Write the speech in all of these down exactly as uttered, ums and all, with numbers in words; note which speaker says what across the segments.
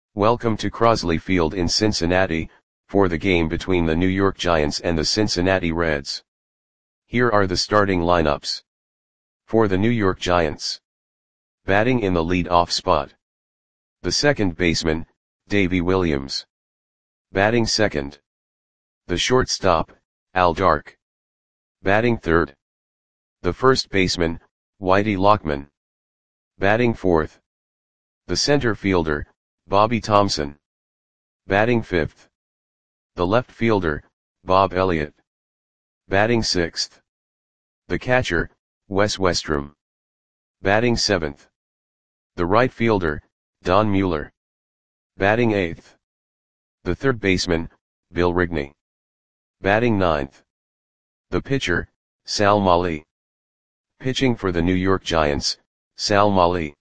Speaker 1: Welcome to Crosley Field in Cincinnati, for the game between the New York Giants and the Cincinnati Reds. Here are the starting lineups. For the New York Giants. Batting in the lead-off spot. The second baseman, Davey Williams. Batting second. The shortstop, Al Dark. Batting third. The first baseman, Whitey Lockman. Batting fourth. The center fielder, Bobby Thomson. Batting fifth. The left fielder, Bob Elliott. Batting sixth. The catcher, Wes Westrum. Batting seventh. The right fielder, Don Mueller. Batting eighth. The third baseman, Bill Rigney. Batting ninth. The pitcher, Sal Mali. Pitching for the New York Giants, Sal Mali.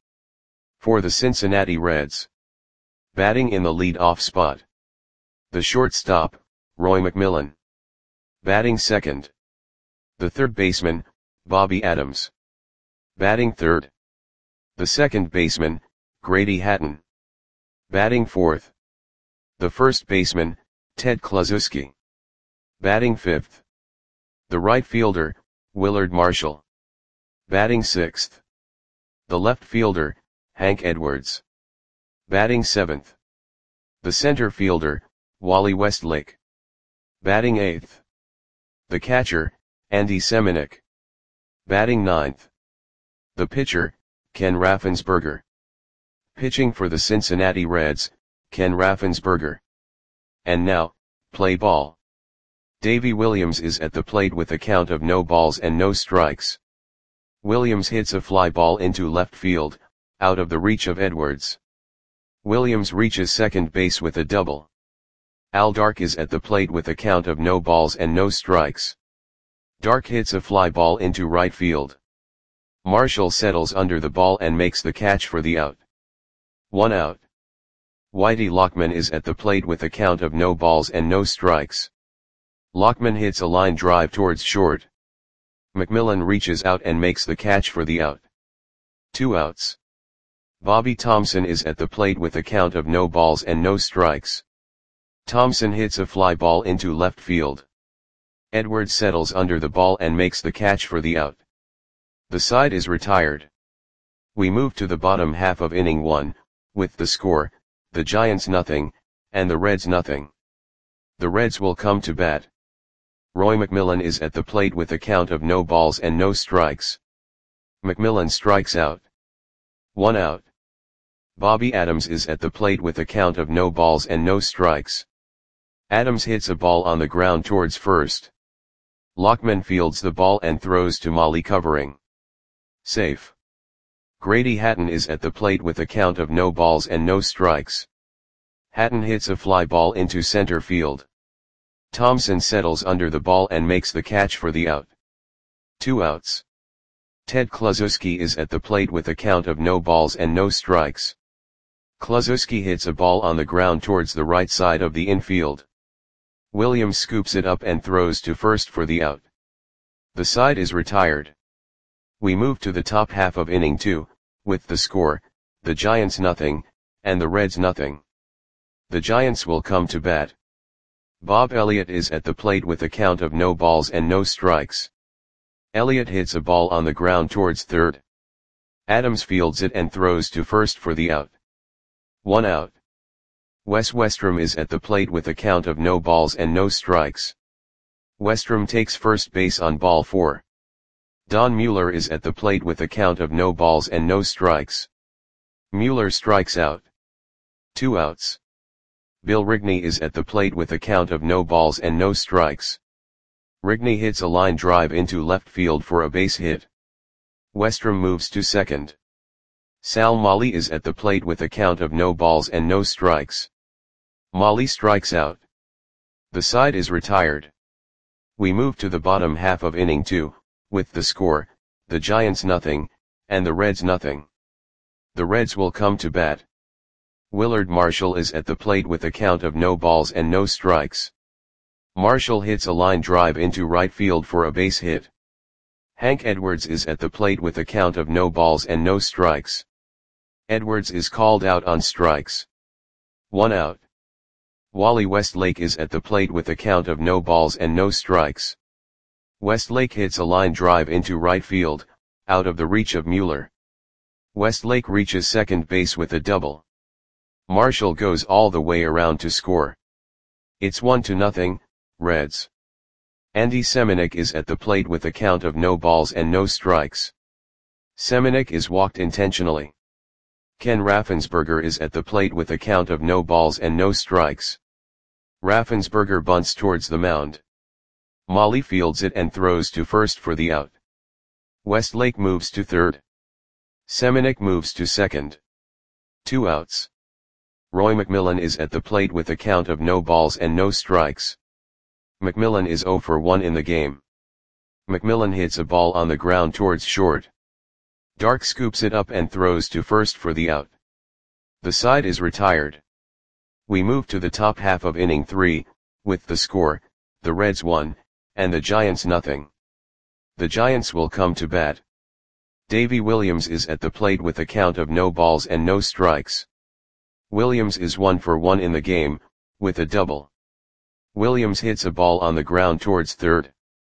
Speaker 1: For the Cincinnati Reds. Batting in the lead-off spot. The shortstop, Roy McMillan. Batting second. The third baseman, Bobby Adams. Batting third. The second baseman, Grady Hatton. Batting fourth. The first baseman, Ted Kluszewski. Batting fifth. The right fielder, Willard Marshall. Batting sixth. The left fielder, Hank Edwards. Batting seventh. The center fielder, Wally Westlake. Batting eighth. The catcher, Andy Semenuk. Batting ninth. The pitcher, Ken Raffensperger. Pitching for the Cincinnati Reds, Ken Raffensperger. And now, play ball. Davey Williams is at the plate with a count of no balls and no strikes. Williams hits a fly ball into left field, out of the reach of Edwards. Williams reaches second base with a double. Al Dark is at the plate with a count of no balls and no strikes. Dark hits a fly ball into right field. Marshall settles under the ball and makes the catch for the out. One out. Whitey Lockman is at the plate with a count of no balls and no strikes. Lockman hits a line drive towards short. McMillan reaches out and makes the catch for the out. Two outs. Bobby Thomson is at the plate with a count of no balls and no strikes. Thomson hits a fly ball into left field. Edwards settles under the ball and makes the catch for the out. The side is retired. We move to the bottom half of inning one, with the score, the Giants nothing, and the Reds nothing. The Reds will come to bat. Roy McMillan is at the plate with a count of no balls and no strikes. McMillan strikes out. One out. Bobby Adams is at the plate with a count of no balls and no strikes. Adams hits a ball on the ground towards first. Lockman fields the ball and throws to Mali covering. Safe. Grady Hatton is at the plate with a count of no balls and no strikes. Hatton hits a fly ball into center field. Thomson settles under the ball and makes the catch for the out. Two outs. Ted Kluszewski is at the plate with a count of no balls and no strikes. Kluszewski hits a ball on the ground towards the right side of the infield. Williams scoops it up and throws to first for the out. The side is retired. We move to the top half of inning two, with the score, the Giants nothing, and the Reds nothing. The Giants will come to bat. Bob Elliott is at the plate with a count of no balls and no strikes. Elliott hits a ball on the ground towards third. Adams fields it and throws to first for the out. One out. Wes Westrum is at the plate with a count of no balls and no strikes. Westrum takes first base on ball four. Don Mueller is at the plate with a count of no balls and no strikes. Mueller strikes out. Two outs. Bill Rigney is at the plate with a count of no balls and no strikes. Rigney hits a line drive into left field for a base hit. Westrum moves to second. Sal Mali is at the plate with a count of no balls and no strikes. Mali strikes out. The side is retired. We move to the bottom half of inning two, with the score, the Giants nothing, and the Reds nothing. The Reds will come to bat. Willard Marshall is at the plate with a count of no balls and no strikes. Marshall hits a line drive into right field for a base hit. Hank Edwards is at the plate with a count of no balls and no strikes. Edwards is called out on strikes. One out. Wally Westlake is at the plate with a count of no balls and no strikes. Westlake hits a line drive into right field, out of the reach of Mueller. Westlake reaches second base with a double. Marshall goes all the way around to score. It's one to nothing, Reds. Andy Semenuk is at the plate with a count of no balls and no strikes. Semenuk is walked intentionally. Ken Raffensperger is at the plate with a count of no balls and no strikes. Raffensperger bunts towards the mound. Molly fields it and throws to first for the out. Westlake moves to third. Semenuk moves to second. Two outs. Roy McMillan is at the plate with a count of no balls and no strikes. McMillan is oh for one in the game. McMillan hits a ball on the ground towards short. Dark scoops it up and throws to first for the out. The side is retired. We move to the top half of inning three, with the score, the Reds one, and the Giants nothing. The Giants will come to bat. Davy Williams is at the plate with a count of no balls and no strikes. Williams is one for one in the game, with a double. Williams hits a ball on the ground towards third.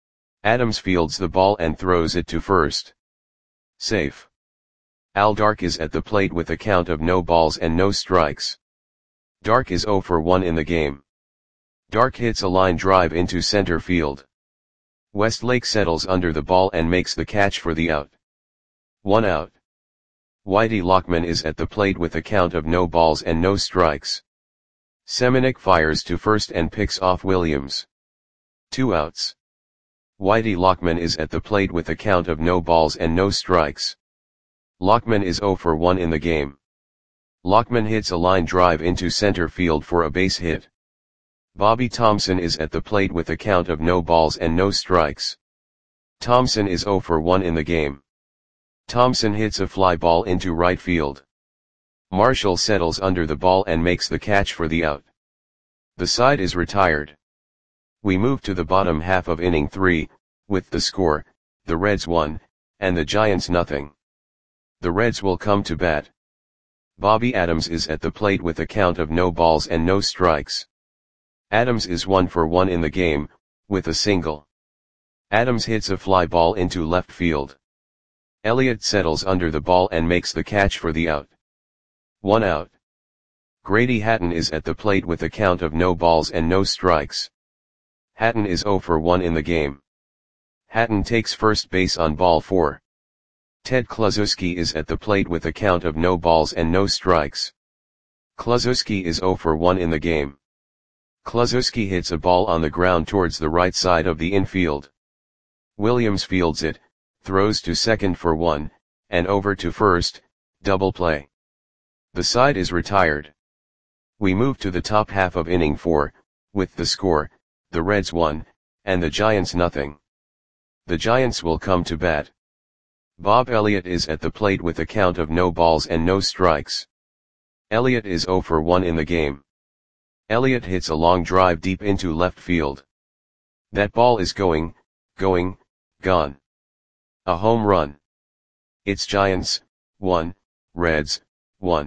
Speaker 1: Adams fields the ball and throws it to first. Safe. Al Dark is at the plate with a count of no balls and no strikes. Dark is oh for one in the game. Dark hits a line drive into center field. Westlake settles under the ball and makes the catch for the out. One out. Whitey Lockman is at the plate with a count of no balls and no strikes. Semenuk fires to first and picks off Williams. Two outs. Whitey Lockman is at the plate with a count of no balls and no strikes. Lockman is oh for one in the game. Lockman hits a line drive into center field for a base hit. Bobby Thompson is at the plate with a count of no balls and no strikes. Thompson is oh for one in the game. Thompson hits a fly ball into right field. Marshall settles under the ball and makes the catch for the out. The side is retired. We move to the bottom half of inning three, with the score, the Reds one, and the Giants nothing. The Reds will come to bat. Bobby Adams is at the plate with a count of no balls and no strikes. Adams is one for one in the game, with a single. Adams hits a fly ball into left field. Elliott settles under the ball and makes the catch for the out. One out. Grady Hatton is at the plate with a count of no balls and no strikes. Hatton is oh for one in the game. Hatton takes first base on ball four. Ted Kluszewski is at the plate with a count of no balls and no strikes. Kluszewski is oh for one in the game. Kluszewski hits a ball on the ground towards the right side of the infield. Williams fields it, throws to second for one, and over to first, double play. The side is retired. We move to the top half of inning four, with the score, the Reds one, and the Giants nothing. The Giants will come to bat. Bob Elliott is at the plate with a count of no balls and no strikes. Elliott is oh for one in the game. Elliott hits a long drive deep into left field. That ball is going, going, gone. A home run. It's Giants, one, Reds, one.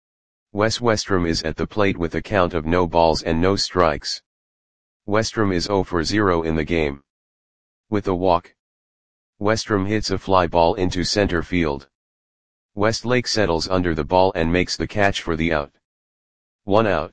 Speaker 1: Wes Westrom is at the plate with a count of no balls and no strikes. Westrom is oh for zero in the game. With a walk. Westrom hits a fly ball into center field. Westlake settles under the ball and makes the catch for the out. One out.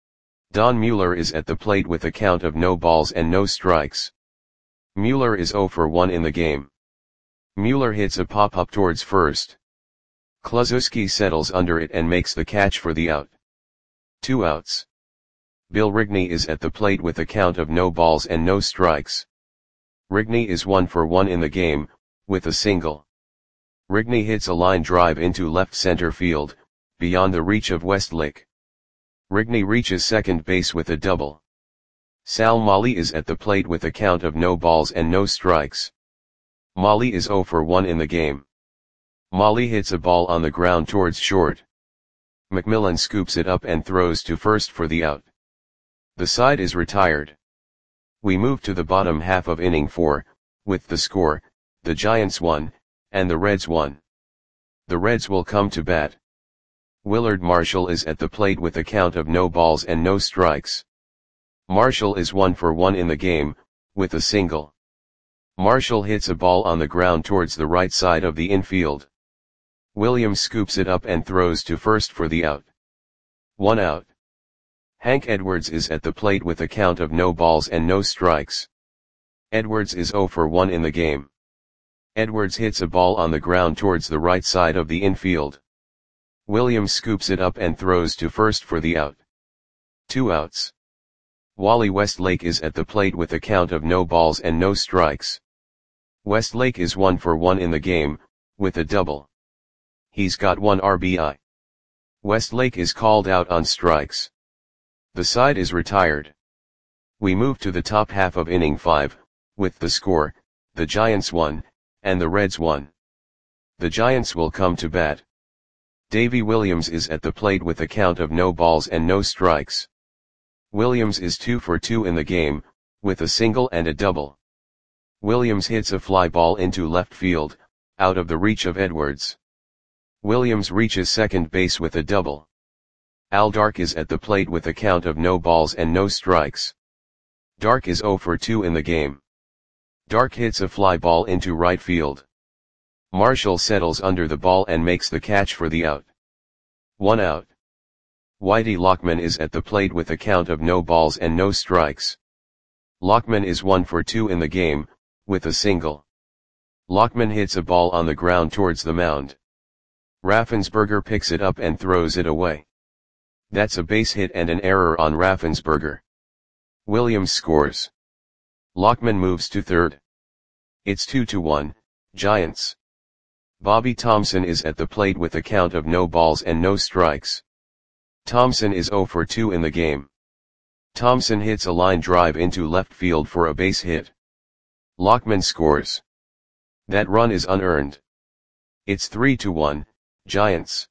Speaker 1: Don Mueller is at the plate with a count of no balls and no strikes. Mueller is oh for one in the game. Mueller hits a pop-up towards first. Kluszewski settles under it and makes the catch for the out. Two outs. Bill Rigney is at the plate with a count of no balls and no strikes. Rigney is one for one in the game, with a single. Rigney hits a line drive into left center field, beyond the reach of Westlake. Rigney reaches second base with a double. Sal Molly is at the plate with a count of no balls and no strikes. Molly is oh for one in the game. Molly hits a ball on the ground towards short. McMillan scoops it up and throws to first for the out. The side is retired. We move to the bottom half of inning four, with the score, the Giants one, and the Reds one. The Reds will come to bat. Willard Marshall is at the plate with a count of no balls and no strikes. Marshall is one for one in the game, with a single. Marshall hits a ball on the ground towards the right side of the infield. Williams scoops it up and throws to first for the out. One out. Hank Edwards is at the plate with a count of no balls and no strikes. Edwards is zero for one in the game. Edwards hits a ball on the ground towards the right side of the infield. Williams scoops it up and throws to first for the out. Two outs. Wally Westlake is at the plate with a count of no balls and no strikes. Westlake is one for one in the game, with a double. He's got one R B I. Westlake is called out on strikes. The side is retired. We move to the top half of inning five, with the score, the Giants won, and the Reds won. The Giants will come to bat. Davy Williams is at the plate with a count of no balls and no strikes. Williams is two for two in the game, with a single and a double. Williams hits a fly ball into left field, out of the reach of Edwards. Williams reaches second base with a double. Al Dark is at the plate with a count of no balls and no strikes. Dark is zero for two in the game. Dark hits a fly ball into right field. Marshall settles under the ball and makes the catch for the out. One out. Whitey Lockman is at the plate with a count of no balls and no strikes. Lockman is one for two in the game, with a single. Lockman hits a ball on the ground towards the mound. Raffensperger picks it up and throws it away. That's a base hit and an error on Raffensperger. Williams scores. Lockman moves to third. It's two to one, Giants. Bobby Thompson is at the plate with a count of no balls and no strikes. Thompson is zero for two in the game. Thompson hits a line drive into left field for a base hit. Lockman scores. That run is unearned. It's three to one, Giants.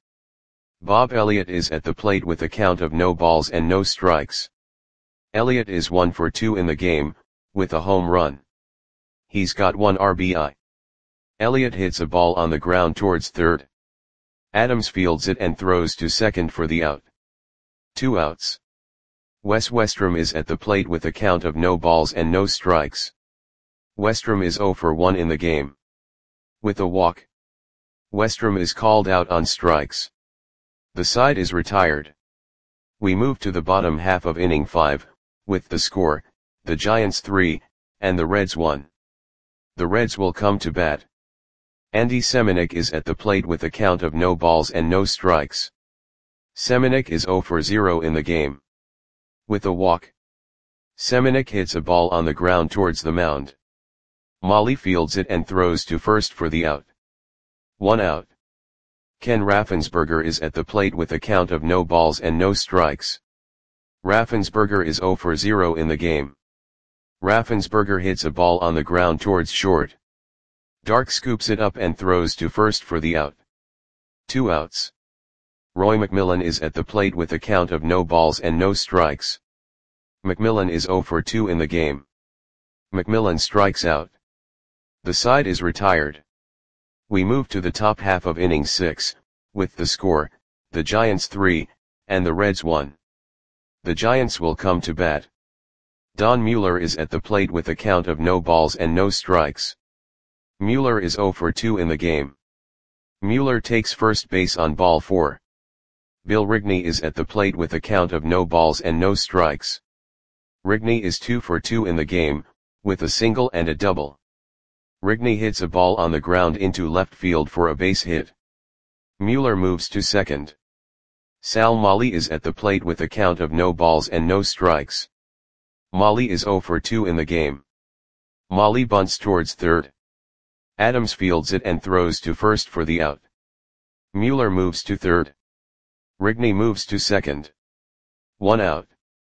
Speaker 1: Bob Elliott is at the plate with a count of no balls and no strikes. Elliott is one for two in the game, with a home run. He's got one R B I. Elliott hits a ball on the ground towards third. Adams fields it and throws to second for the out. Two outs. Wes Westrom is at the plate with a count of no balls and no strikes. Westrom is zero for one in the game. With a walk. Westrom is called out on strikes. The side is retired. We move to the bottom half of inning five, with the score, the Giants three, and the Reds one. The Reds will come to bat. Andy Semenuk is at the plate with a count of no balls and no strikes. Semenuk is zero for zero in the game. With a walk. Semenuk hits a ball on the ground towards the mound. Molly fields it and throws to first for the out. One out. Ken Raffensperger is at the plate with a count of no balls and no strikes. Raffensperger is zero for zero in the game. Raffensperger hits a ball on the ground towards short. Dark scoops it up and throws to first for the out. Two outs. Roy McMillan is at the plate with a count of no balls and no strikes. McMillan is zero for two in the game. McMillan strikes out. The side is retired. We move to the top half of inning six, with the score, the Giants three, and the Reds one. The Giants will come to bat. Don Mueller is at the plate with a count of no balls and no strikes. Mueller is zero for two in the game. Mueller takes first base on ball four. Bill Rigney is at the plate with a count of no balls and no strikes. Rigney is two for two in the game, with a single and a double. Rigney hits a ball on the ground into left field for a base hit. Mueller moves to second. Sal Molly is at the plate with a count of no balls and no strikes. Molly is zero for two in the game. Molly bunts towards third. Adams fields it and throws to first for the out. Mueller moves to third. Rigney moves to second. One out.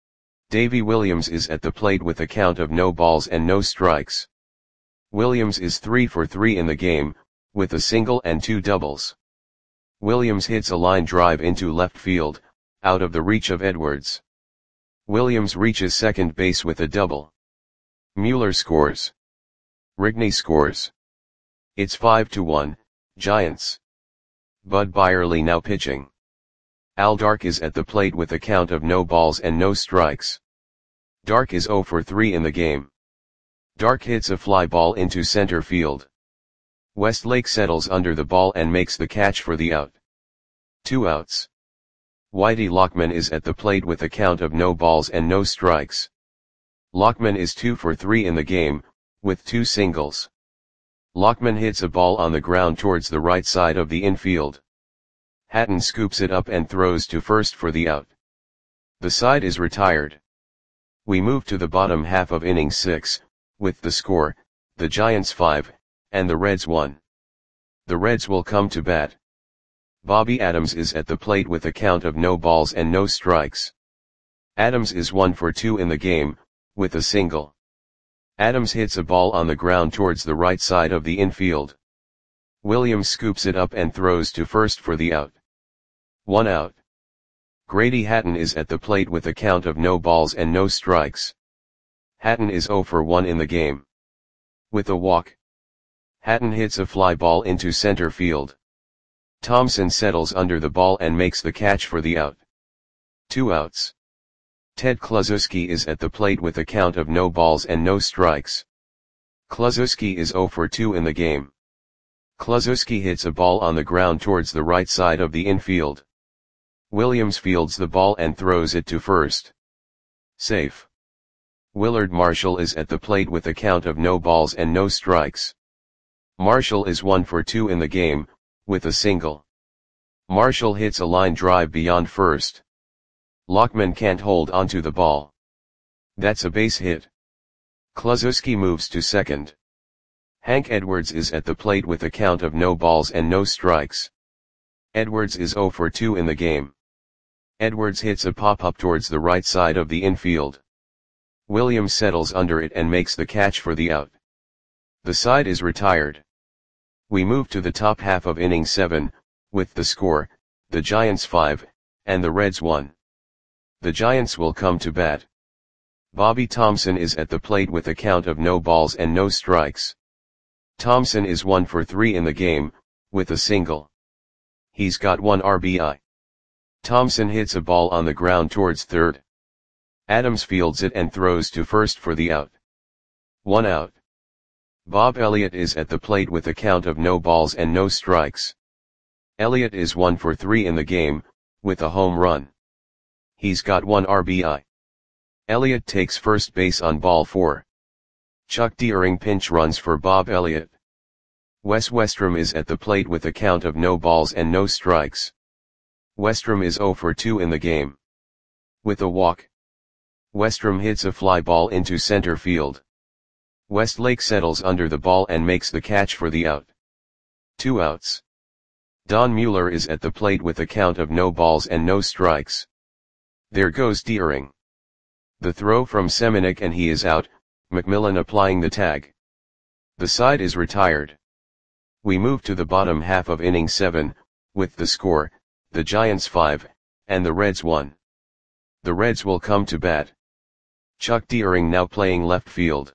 Speaker 1: Davy Williams is at the plate with a count of no balls and no strikes. Williams is three for three in the game, with a single and two doubles. Williams hits a line drive into left field, out of the reach of Edwards. Williams reaches second base with a double. Mueller scores. Rigney scores. It's five to one, Giants. Bud Byerly now pitching. Al Dark is at the plate with a count of no balls and no strikes. Dark is zero for three in the game. Dark hits a fly ball into center field. Westlake settles under the ball and makes the catch for the out. Two outs. Whitey Lockman is at the plate with a count of no balls and no strikes. Lockman is two for three in the game, with two singles. Lockman hits a ball on the ground towards the right side of the infield. Hatton scoops it up and throws to first for the out. The side is retired. We move to the bottom half of inning six, with the score, the Giants five, and the Reds one. The Reds will come to bat. Bobby Adams is at the plate with a count of no balls and no strikes. Adams is one for two in the game, with a single. Adams hits a ball on the ground towards the right side of the infield. Williams scoops it up and throws to first for the out. One out. Grady Hatton is at the plate with a count of no balls and no strikes. Hatton is zero for one in the game. With a walk. Hatton hits a fly ball into center field. Thompson settles under the ball and makes the catch for the out. Two outs. Ted Kluszewski is at the plate with a count of no balls and no strikes. Kluszewski is zero for two in the game. Kluszewski hits a ball on the ground towards the right side of the infield. Williams fields the ball and throws it to first. Safe. Willard Marshall is at the plate with a count of no balls and no strikes. Marshall is one for two in the game, with a single. Marshall hits a line drive beyond first. Lockman can't hold onto the ball. That's a base hit. Kluszewski moves to second. Hank Edwards is at the plate with a count of no balls and no strikes. Edwards is zero for two in the game. Edwards hits a pop-up towards the right side of the infield. Williams settles under it and makes the catch for the out. The side is retired. We move to the top half of inning seven, with the score, the Giants five, and the Reds one. The Giants will come to bat. Bobby Thompson is at the plate with a count of no balls and no strikes. Thompson is one for three in the game, with a single. He's got one R B I. Thompson hits a ball on the ground towards third. Adams fields it and throws to first for the out. One out. Bob Elliott is at the plate with a count of no balls and no strikes. Elliott is one for three in the game, with a home run. He's got one R B I. Elliott takes first base on ball four. Chuck Deering pinch runs for Bob Elliott. Wes Westrom is at the plate with a count of no balls and no strikes. Westrom is zero for two in the game. With a walk. Westrom hits a fly ball into center field. Westlake settles under the ball and makes the catch for the out. Two outs. Don Mueller is at the plate with a count of no balls and no strikes. There goes Deering. The throw from Semenuk and he is out, McMillan applying the tag. The side is retired. We move to the bottom half of inning seven, with the score, the Giants five, and the Reds one. The Reds will come to bat. Chuck Deering now playing left field.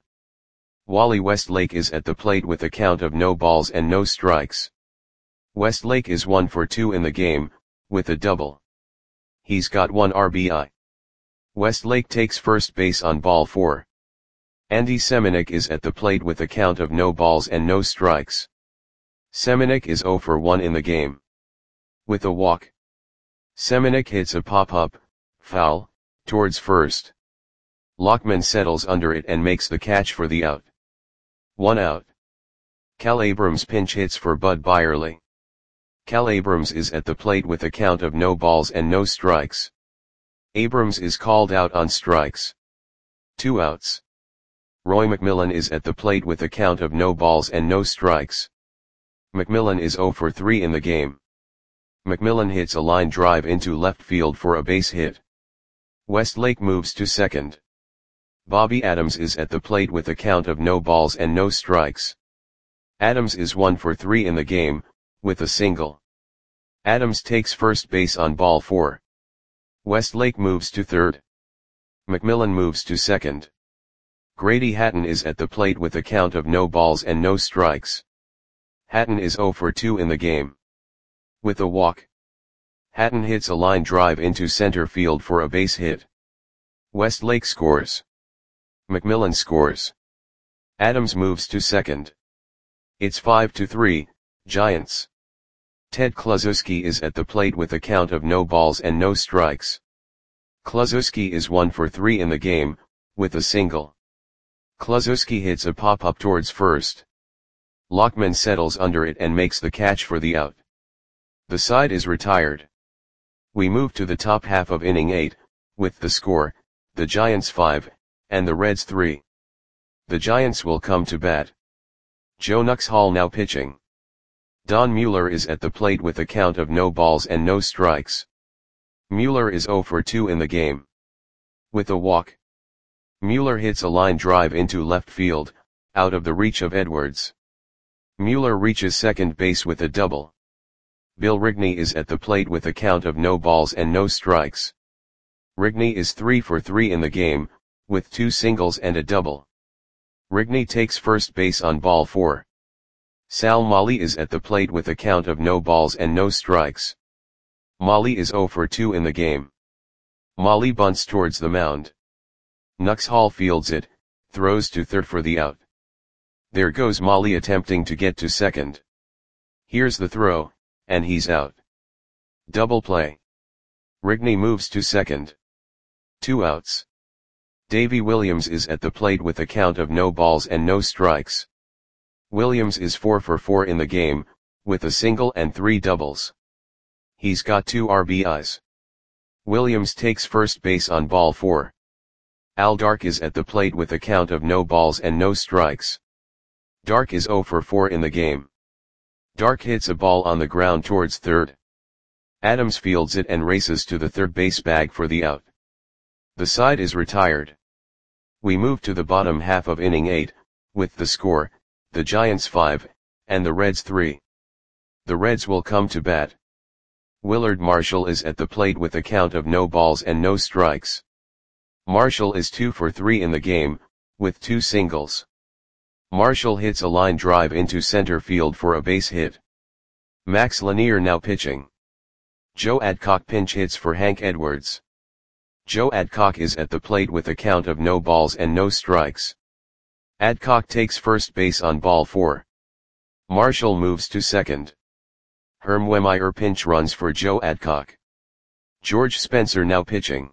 Speaker 1: Wally Westlake is at the plate with a count of no balls and no strikes. Westlake is one for two in the game, with a double. He's got one R B I. Westlake takes first base on ball four. Andy Semenuk is at the plate with a count of no balls and no strikes. Semenuk is zero for one in the game. With a walk. Semenuk hits a pop-up, foul, towards first. Lockman settles under it and makes the catch for the out. One out. Cal Abrams pinch hits for Bud Byerly. Cal Abrams is at the plate with a count of no balls and no strikes. Abrams is called out on strikes. Two outs. Roy McMillan is at the plate with a count of no balls and no strikes. McMillan is zero for three in the game. McMillan hits a line drive into left field for a base hit. Westlake moves to second. Bobby Adams is at the plate with a count of no balls and no strikes. Adams is one for three in the game, with a single. Adams takes first base on ball four. Westlake moves to third. McMillan moves to second. Grady Hatton is at the plate with a count of no balls and no strikes. Hatton is zero for two in the game. With a walk. Hatton hits a line drive into center field for a base hit. Westlake scores. McMillan scores. Adams moves to second. It's five to three, Giants. Ted Kluszewski is at the plate with a count of no balls and no strikes. Kluszewski is one for three in the game, with a single. Kluszewski hits a pop-up towards first. Lockman settles under it and makes the catch for the out. The side is retired. We move to the top half of inning eight, with the score, the Giants five, and the Reds three. The Giants will come to bat. Joe Nuxhall now pitching. Don Mueller is at the plate with a count of no balls and no strikes. Mueller is zero for two in the game. With a walk. Mueller hits a line drive into left field, out of the reach of Edwards. Mueller reaches second base with a double. Bill Rigney is at the plate with a count of no balls and no strikes. Rigney is three for three in the game, with two singles and a double. Rigney takes first base on ball four. Sal Molly is at the plate with a count of no balls and no strikes. Molly is zero for two in the game. Molly bunts towards the mound. Nuxhall fields it, throws to third for the out. There goes Molly attempting to get to second. Here's the throw, and he's out. Double play. Rigney moves to second. Two outs. Davy Williams is at the plate with a count of no balls and no strikes. Williams is four for four in the game, with a single and three doubles. He's got two R B Is. Williams takes first base on ball four. Al Dark is at the plate with a count of no balls and no strikes. Dark is zero for four in the game. Dark hits a ball on the ground towards third. Adams fields it and races to the third base bag for the out. The side is retired. We move to the bottom half of inning eight, with the score, the Giants five, and the Reds three. The Reds will come to bat. Willard Marshall is at the plate with a count of no balls and no strikes. Marshall is two for three in the game, with two singles. Marshall hits a line drive into center field for a base hit. Max Lanier now pitching. Joe Adcock pinch hits for Hank Edwards. Joe Adcock is at the plate with a count of no balls and no strikes. Adcock takes first base on ball four. Marshall moves to second. Herm Wehmeyer pinch runs for Joe Adcock. George Spencer now pitching.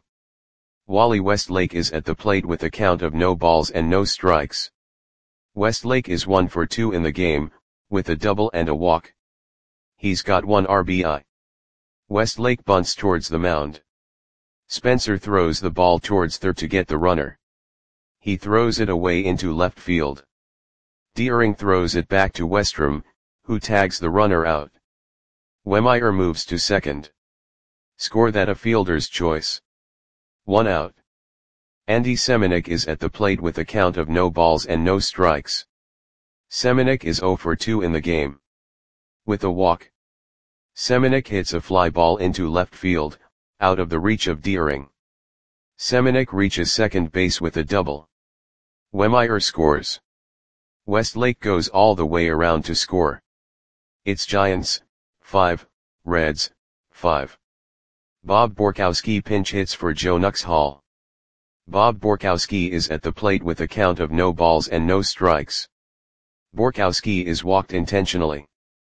Speaker 1: Wally Westlake is at the plate with a count of no balls and no strikes. Westlake is one for two in the game, with a double and a walk. He's got one R B I. Westlake bunts towards the mound. Spencer throws the ball towards third to get the runner. He throws it away into left field. Deering throws it back to Westrom, who tags the runner out. Wehmeyer moves to second. Score that a fielder's choice. One out. Andy Semenuk is at the plate with a count of no balls and no strikes. Semenuk is zero for two in the game. With a walk. Semenuk hits a fly ball into left field, out of the reach of Deering. Semenuk reaches second base with a double. Wehmeyer scores. Westlake goes all the way around to score. It's Giants, five, Reds, five. Bob Borkowski pinch hits for Joe Nuxhall. Bob Borkowski is at the plate with a count of no balls and no strikes. Borkowski is walked intentionally.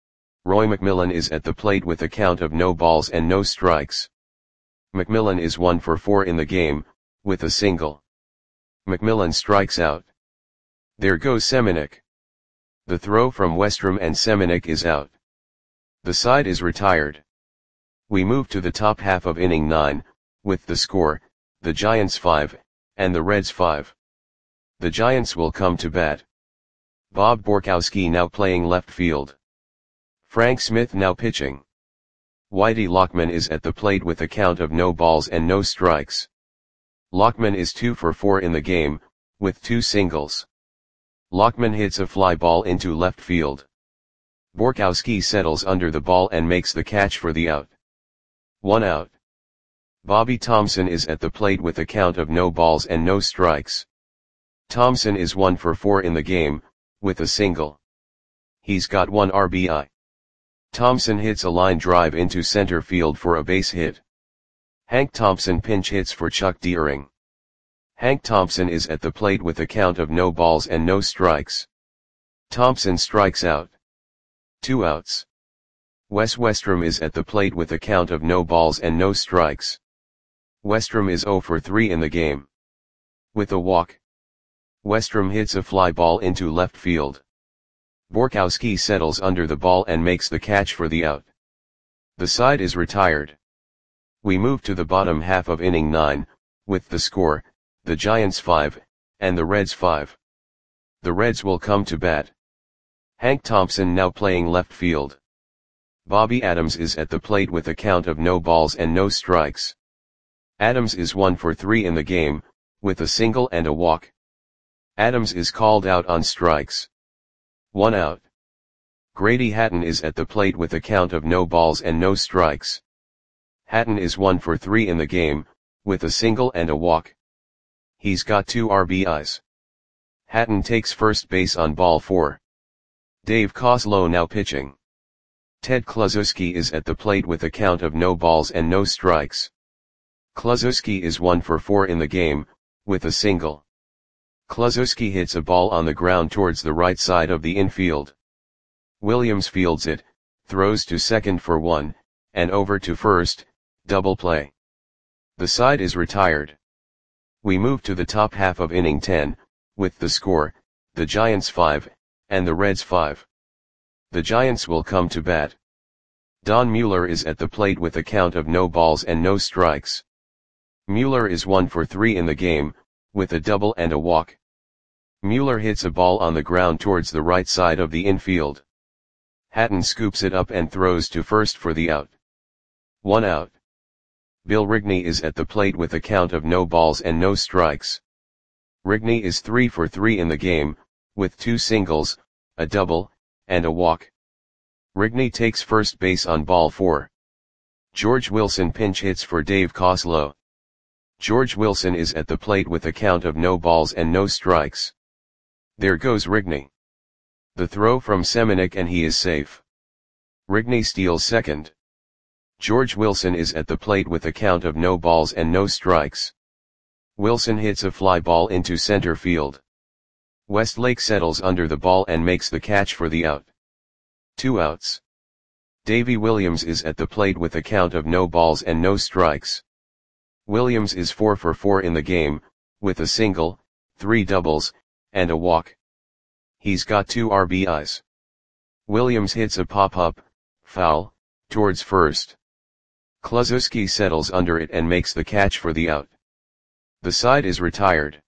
Speaker 1: Roy McMillan is at the plate with a count of no balls and no strikes. McMillan is one for four in the game, with a single. McMillan strikes out. There goes Semenuk. The throw from Westrom and Semenuk is out. The side is retired. We move to the top half of inning nine, with the score, the Giants five, and the Reds five. The Giants will come to bat. Bob Borkowski now playing left field. Frank Smith now pitching. Whitey Lockman is at the plate with a count of no balls and no strikes. Lockman is two for four in the game, with two singles. Lockman hits a fly ball into left field. Borkowski settles under the ball and makes the catch for the out. One out. Bobby Thompson is at the plate with a count of no balls and no strikes. Thompson is one for four in the game, with a single. He's got one R B I. Thompson hits a line drive into center field for a base hit. Hank Thompson pinch hits for Chuck Deering. Hank Thompson is at the plate with a count of no balls and no strikes. Thompson strikes out. Two outs. Wes Westrom is at the plate with a count of no balls and no strikes. Westrom is oh for three in the game. With a walk, Westrom hits a fly ball into left field. Borkowski settles under the ball and makes the catch for the out. The side is retired. We move to the bottom half of inning nine, with the score, the Giants five, and the Reds five. The Reds will come to bat. Hank Thompson now playing left field. Bobby Adams is at the plate with a count of no balls and no strikes. Adams is one for three in the game, with a single and a walk. Adams is called out on strikes. One out. Grady Hatton is at the plate with a count of no balls and no strikes. Hatton is one for three in the game, with a single and a walk. He's got two R B Is. Hatton takes first base on ball four. Dave Kozlow now pitching. Ted Kluszewski is at the plate with a count of no balls and no strikes. Kluszewski is one for four in the game, with a single. Kluszewski hits a ball on the ground towards the right side of the infield. Williams fields it, throws to second for one, and over to first, double play. The side is retired. We move to the top half of inning ten, with the score, the Giants five, and the Reds five. The Giants will come to bat. Don Mueller is at the plate with a count of no balls and no strikes. Mueller is one for three in the game, with a double and a walk. Mueller hits a ball on the ground towards the right side of the infield. Hatton scoops it up and throws to first for the out. One out. Bill Rigney is at the plate with a count of no balls and no strikes. Rigney is three for three in the game, with two singles, a double, and a walk. Rigney takes first base on ball four. George Wilson pinch hits for Dave Kozlow. George Wilson is at the plate with a count of no balls and no strikes. There goes Rigney. The throw from Semenuk and he is safe. Rigney steals second. George Wilson is at the plate with a count of no balls and no strikes. Wilson hits a fly ball into center field. Westlake settles under the ball and makes the catch for the out. Two outs. Davy Williams is at the plate with a count of no balls and no strikes. Williams is four for four in the game, with a single, three doubles, and a walk. He's got two R B Is. Williams hits a pop-up, foul, towards first. Kluszewski settles under it and makes the catch for the out. The side is retired.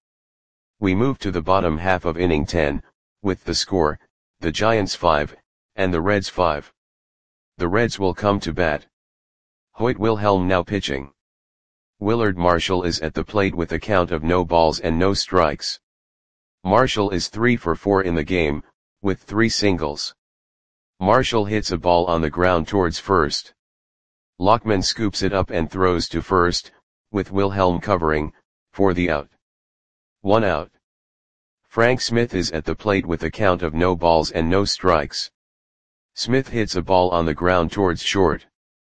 Speaker 1: We move to the bottom half of inning ten, with the score, the Giants five, and the Reds five. The Reds will come to bat. Hoyt Wilhelm now pitching. Willard Marshall is at the plate with a count of no balls and no strikes. Marshall is three for four in the game, with three singles. Marshall hits a ball on the ground towards first. Lockman scoops it up and throws to first, with Wilhelm covering, for the out. One out. Frank Smith is at the plate with a count of no balls and no strikes. Smith hits a ball on the ground towards short.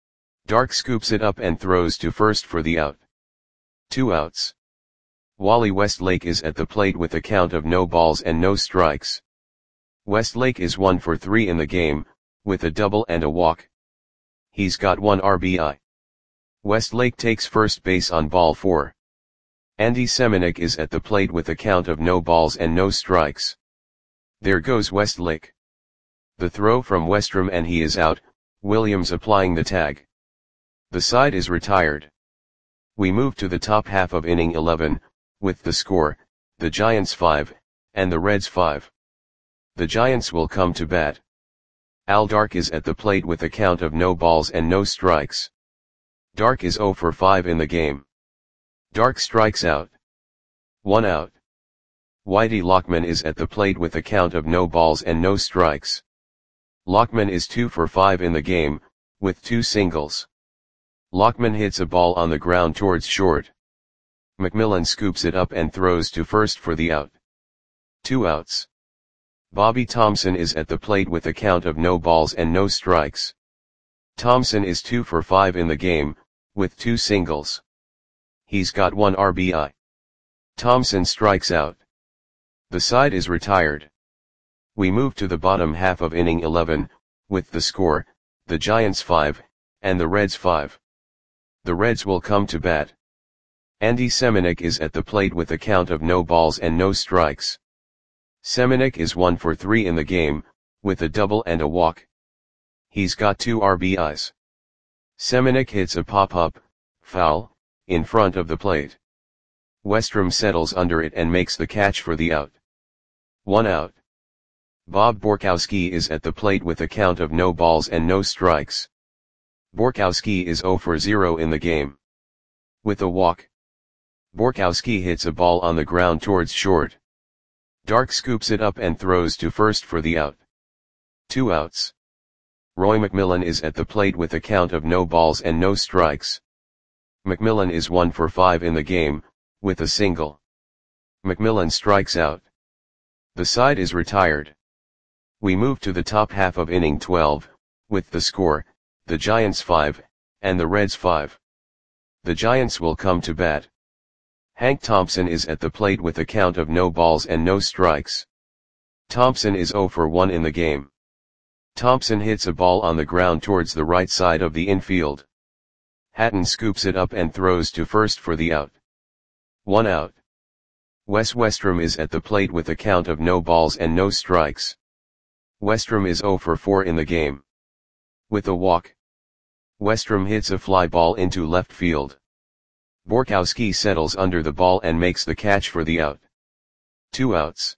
Speaker 1: Dark scoops it up and throws to first for the out. Two outs. Wally Westlake is at the plate with a count of no balls and no strikes. Westlake is one for three in the game, with a double and a walk. He's got one R B I. Westlake takes first base on ball four. Andy Semenuk is at the plate with a count of no balls and no strikes. There goes Westlake. The throw from Westrom and he is out, Williams applying the tag. The side is retired. We move to the top half of inning eleven, with the score, the Giants five, and the Reds five. The Giants will come to bat. Al Dark is at the plate with a count of no balls and no strikes. Dark is oh for five in the game. Dark strikes out. One out. Whitey Lockman is at the plate with a count of no balls and no strikes. Lockman is two for five in the game, with two singles. Lockman hits a ball on the ground towards short. McMillan scoops it up and throws to first for the out. Two outs. Bobby Thompson is at the plate with a count of no balls and no strikes. Thompson is two for five in the game, with two singles. He's got one R B I. Thompson strikes out. The side is retired. We move to the bottom half of inning eleven, with the score, the Giants five, and the Reds five. The Reds will come to bat. Andy Semenuk is at the plate with a count of no balls and no strikes. Semenuk is one for three in the game, with a double and a walk. He's got two R B Is. Semenuk hits a pop-up, foul, in front of the plate. Westrom settles under it and makes the catch for the out. One out. Bob Borkowski is at the plate with a count of no balls and no strikes. Borkowski is zero for zero in the game. With a walk. Borkowski hits a ball on the ground towards short. Dark scoops it up and throws to first for the out. Two outs. Roy McMillan is at the plate with a count of no balls and no strikes. McMillan is one for five in the game, with a single. McMillan strikes out. The side is retired. We move to the top half of inning twelve, with the score, the Giants five, and the Reds five. The Giants will come to bat. Hank Thompson is at the plate with a count of no balls and no strikes. Thompson is zero for one in the game. Thompson hits a ball on the ground towards the right side of the infield. Hatton scoops it up and throws to first for the out. One out. Wes Westrom is at the plate with a count of no balls and no strikes. Westrom is zero for four in the game. With a walk. Westrom hits a fly ball into left field. Borkowski settles under the ball and makes the catch for the out. Two outs.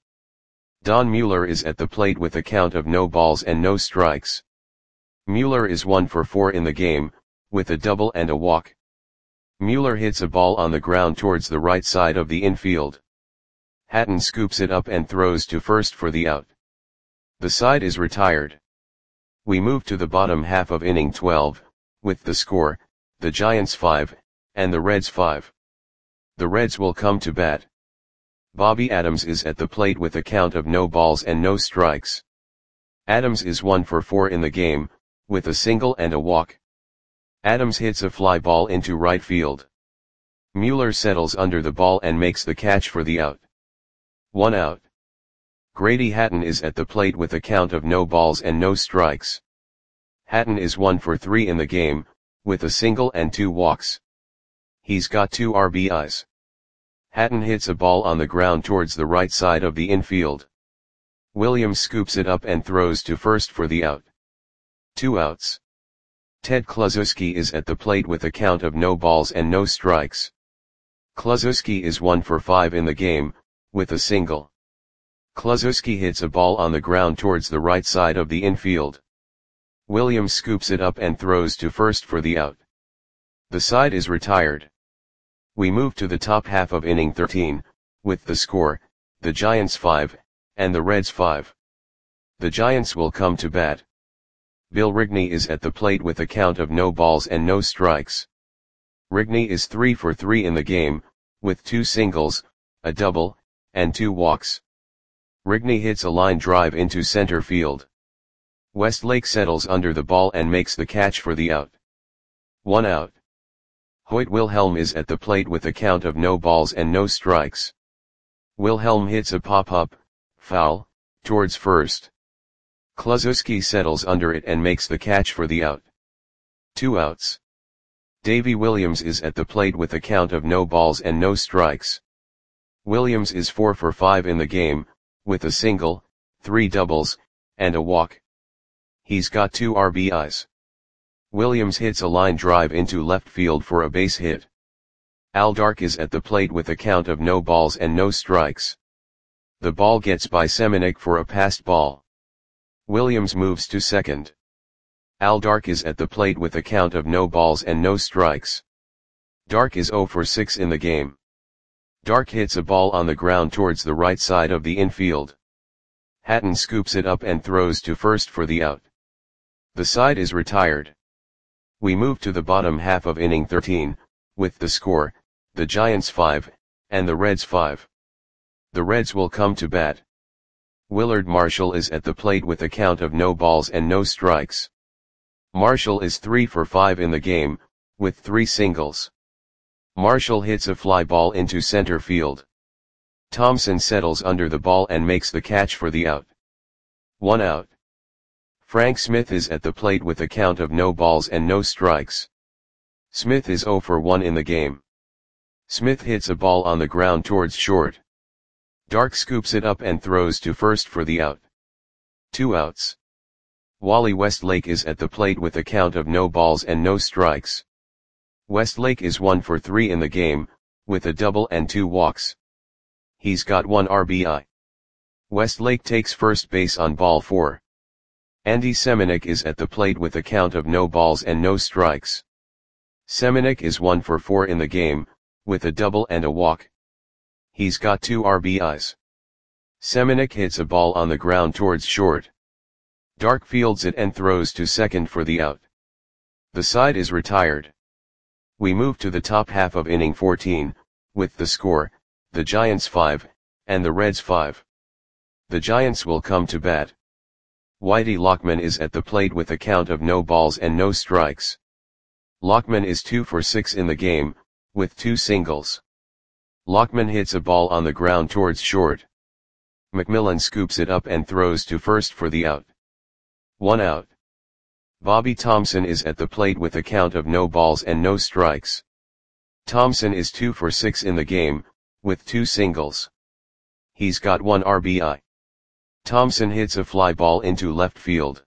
Speaker 1: Don Mueller is at the plate with a count of no balls and no strikes. Mueller is one for four in the game, with a double and a walk. Mueller hits a ball on the ground towards the right side of the infield. Hatton scoops it up and throws to first for the out. The side is retired. We move to the bottom half of inning twelve, with the score, the Giants five, and the Reds five. The Reds will come to bat. Bobby Adams is at the plate with a count of no balls and no strikes. Adams is one for four in the game, with a single and a walk. Adams hits a fly ball into right field. Mueller settles under the ball and makes the catch for the out. One out. Grady Hatton is at the plate with a count of no balls and no strikes. Hatton is one for three in the game, with a single and two walks. He's got two R B Is. Hatton hits a ball on the ground towards the right side of the infield. Williams scoops it up and throws to first for the out. Two outs. Ted Kluszewski is at the plate with a count of no balls and no strikes. Kluszewski is one for five in the game, with a single. Kluszewski hits a ball on the ground towards the right side of the infield. Williams scoops it up and throws to first for the out. The side is retired. We move to the top half of inning thirteen, with the score, the Giants five, and the Reds five. The Giants will come to bat. Bill Rigney is at the plate with a count of no balls and no strikes. Rigney is three for three in the game, with two singles, a double, and two walks. Rigney hits a line drive into center field. Westlake settles under the ball and makes the catch for the out. One out. Hoyt Wilhelm is at the plate with a count of no balls and no strikes. Wilhelm hits a pop-up, foul, towards first. Kluszewski settles under it and makes the catch for the out. Two outs. Davy Williams is at the plate with a count of no balls and no strikes. Williams is four for five in the game, with a single, three doubles, and a walk. He's got two R B Is. Williams hits a line drive into left field for a base hit. Al Dark is at the plate with a count of no balls and no strikes. The ball gets by Semenuk for a passed ball. Williams moves to second. Al Dark is at the plate with a count of no balls and no strikes. Dark is zero for six in the game. Dark hits a ball on the ground towards the right side of the infield. Hatton scoops it up and throws to first for the out. The side is retired. We move to the bottom half of inning thirteen, with the score, the Giants five, and the Reds five. The Reds will come to bat. Willard Marshall is at the plate with a count of no balls and no strikes. Marshall is three for five in the game, with three singles. Marshall hits a fly ball into center field. Thompson settles under the ball and makes the catch for the out. One out. Frank Smith is at the plate with a count of no balls and no strikes. Smith is zero for one in the game. Smith hits a ball on the ground towards short. Dark scoops it up and throws to first for the out. Two outs. Wally Westlake is at the plate with a count of no balls and no strikes. Westlake is one for three in the game, with a double and two walks. He's got one R B I. Westlake takes first base on ball four. Andy Semenuk is at the plate with a count of no balls and no strikes. Semenuk is one for four in the game, with a double and a walk. He's got two R B Is. Semenuk hits a ball on the ground towards short. Dark fields it and throws to second for the out. The side is retired. We move to the top half of inning fourteen, with the score, the Giants five, and the Reds five. The Giants will come to bat. Whitey Lockman is at the plate with a count of no balls and no strikes. Lockman is two for six in the game, with two singles. Lockman hits a ball on the ground towards short. McMillan scoops it up and throws to first for the out. One out. Bobby Thompson is at the plate with a count of no balls and no strikes. Thompson is two for six in the game, with two singles. He's got one R B I. Thompson hits a fly ball into left field.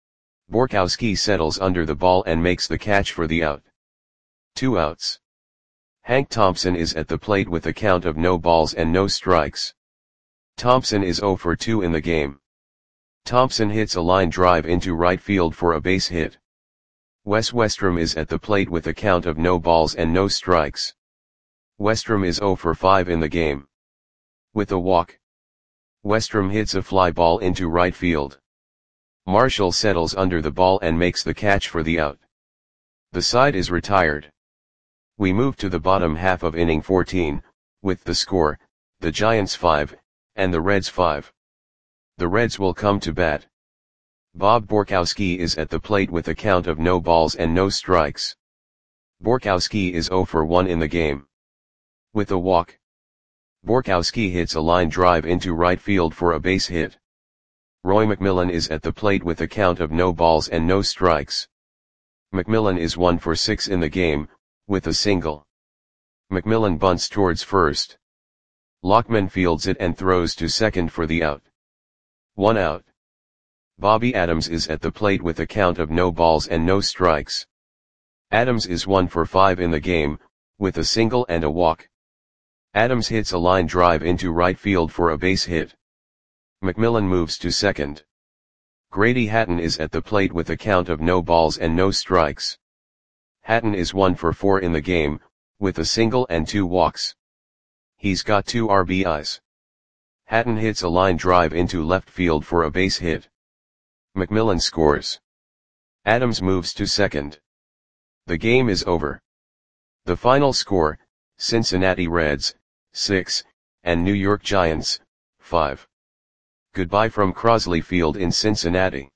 Speaker 1: Borkowski settles under the ball and makes the catch for the out. Two outs. Hank Thompson is at the plate with a count of no balls and no strikes. Thompson is zero for two in the game. Thompson hits a line drive into right field for a base hit. Wes Westrom is at the plate with a count of no balls and no strikes. Westrom is zero for five in the game. With a walk. Westrom hits a fly ball into right field. Marshall settles under the ball and makes the catch for the out. The side is retired. We move to the bottom half of inning fourteen, with the score, the Giants five, and the Reds five. The Reds will come to bat. Bob Borkowski is at the plate with a count of no balls and no strikes. Borkowski is zero for one in the game. With a walk. Borkowski hits a line drive into right field for a base hit. Roy McMillan is at the plate with a count of no balls and no strikes. McMillan is one for six in the game, with a single. McMillan bunts towards first. Lockman fields it and throws to second for the out. One out. Bobby Adams is at the plate with a count of no balls and no strikes. Adams is one for five in the game, with a single and a walk. Adams hits a line drive into right field for a base hit. McMillan moves to second. Grady Hatton is at the plate with a count of no balls and no strikes. Hatton is one for four in the game, with a single and two walks. He's got two R B Is. Hatton hits a line drive into left field for a base hit. McMillan scores. Adams moves to second. The game is over. The final score, Cincinnati Reds, six, and New York Giants, five. Goodbye from Crosley Field in Cincinnati.